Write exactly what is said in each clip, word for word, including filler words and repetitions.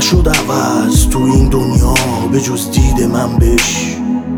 نشد عوض تو این دنیا به جز دید من بش.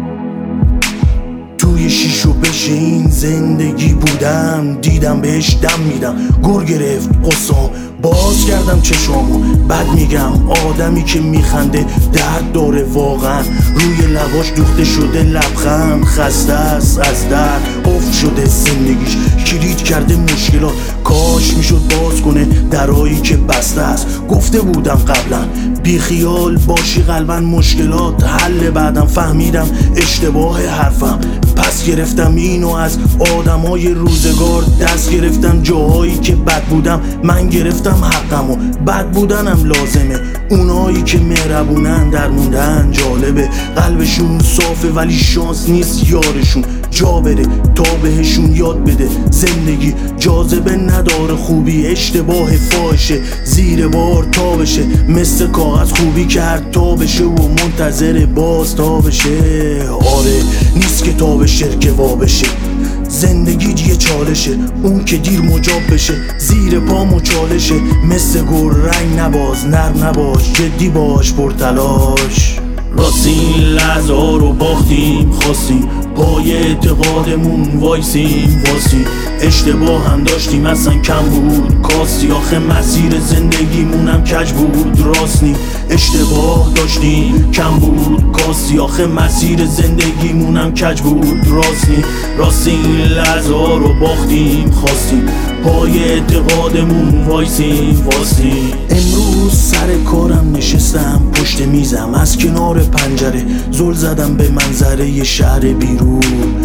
توی شیش و بش این زندگی بودم، دیدم بهش دم میدم، گر گرفت قصام، باز کردم چشامو. بد میگم آدمی که میخنده درد داره واقعا، روی لباش دوخته شده لبخند، خسته است از درد، افت شده زندگیش، کلید کرده مشکلات، کاش میشد باز کنه درایی که بسته است. گفته بودم قبلا بی خیال باشی قلبا مشکلات حل، بعدم فهمیدم اشتباه حرفم، پس گرفتم اینو از آدمای روزگار، دست گرفتم جاهایی که بد بودم، من گرفتم حقمو، بد بودنم لازمه، اونایی که مهربونن در موندن جالبه، قلبشون صافه ولی شانس نیست یارشون جا بره تا بهشون یاد بده زندگی جاذبه نداره، خوبی اشتباه فاحشه، زیر بار تا بشه، مثل کاغذ خوبی کرد تا بشه و منتظر باز تا بشه. آره نیست که تا به شرک وا بشه، زندگی یه چالشه، اون که دیر مجاب بشه، زیر پا مچالشه، مثل گر رنگ نباز، نرم نباش، جدی باش، پرتلاش. راست این لحظه ها رو باختیم خواستیم، پای اعتقادمون وایسیم واسیم، اشتباه هم داشتیم اصلا کم بود کاستی، آخه مسیر زندگیمونم کج بود، راست نی اشتباه داشتیم کم بود کاستی، آخه مسیر زندگیمونم کج بود، راست نی راست این لحظه ها رو باختیم خواستیم، پای اعتقادمون وایسیم واسیم. امروز سر کارم نشستم پشت میزم، از کنار پنجره زل زدم به منظره ی شهر بیرون،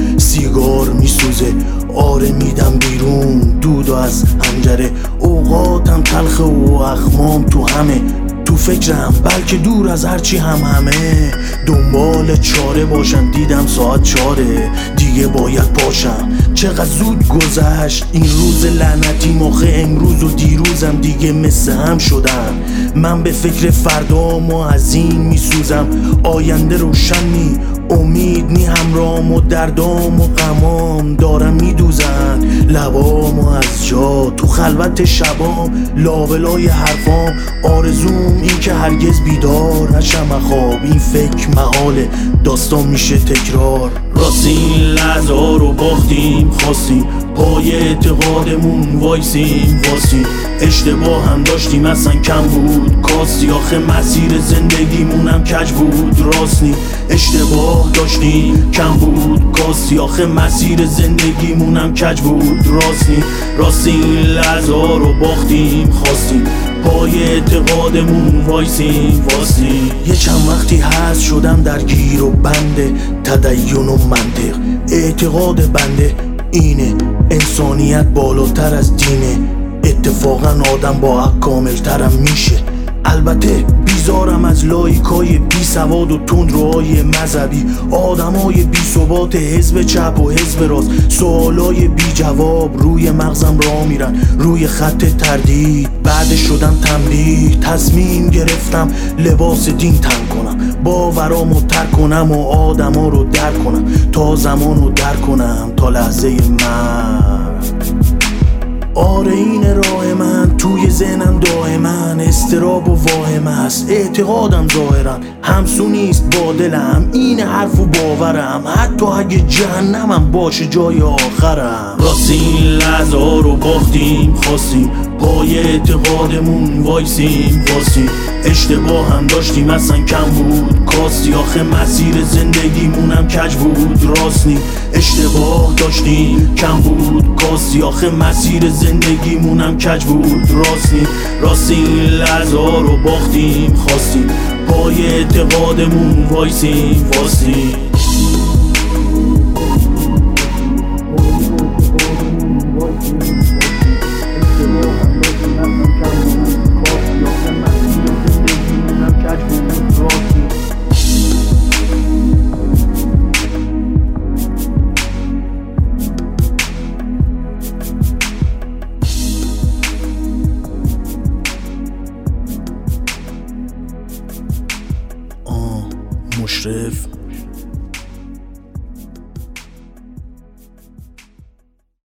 سیگار میسوزه آره میدم بیرون دودو از حنجره، اوقاتم تلخه و اخمام تو همه، تو فکرم بلکه دور از هرچی هم همه، دنبال چاره باشم، دیدم ساعت چاره دیگه باید پاشم، چقدر زود گذشت این روز لعنتی، مخه امروز و دیروزم دیگه مثل هم شدن، من به فکر فردام و از این میسوزم، آینده روشن نی امید نی، همرام و دردام و غمام دارم میدوزن لبامو از جا، تو خلوت شبام لابلای حرفام، آرزوم این که هرگز بیدار نشم خواب، این فکر محاله داستان میشه تکرار. راست این لحظه ها رو باختیم خواستیم، پای اعتقادمون وایسیم واسیم، اشتباه هم داشتیم اصلا کم بود کاستی، آخه مسیر زندگیمونم کج بود، راست نی اشتباه داشتیم کم بود کاستی، آخه مسیر زندگیمونم کج بود، راست نی راست این لحظه ها رو باختیم خواستیم، پای اعتقادمون وایسیم واسیم. یه چند وقتی هست شدم در گیر و بنده تدین و منطق، اعتقاد بنده اینه انسانیت بالاتر از دینه، اتفاقا آدم با حق کاملترم میشه، البته بیزارم از لایکای بی سواد و تندروهای مذهبی، آدمای بی ثبات حزب چپ و حزب راست، سوالای بی جواب روی مغزم را میرن، روی خط تردید بعد شدم تنبیه، تصمیم گرفتم لباس دین تن کنم، باورامو ترک کنم و آدما رو درک کنم، تا زمانو درک کنم تا لحظه من. آره این راه من توی ذهنم دائما استراب و واهم است، اعتقادم ظاهرا همسو نیست با دلم، این حرف و باورم، حتی اگه جهنمم باشه جای آخرم. راست این لحظه ها رو باختیم خواستیم، پای اعتقادمون وایسیم واسیم، اشتباه هم داشتیم اصلا کم بود کاستی، آخه مسیر زندگیمونم کج بود، راست نی اشتباه داشتیم کم بود کاستی، آخه مسیر زندگیمونم کج بود، راست نی راست این لحظه ها رو باختیم خواستیم، پای اعتقادمون وایسیم واسیم. مشرف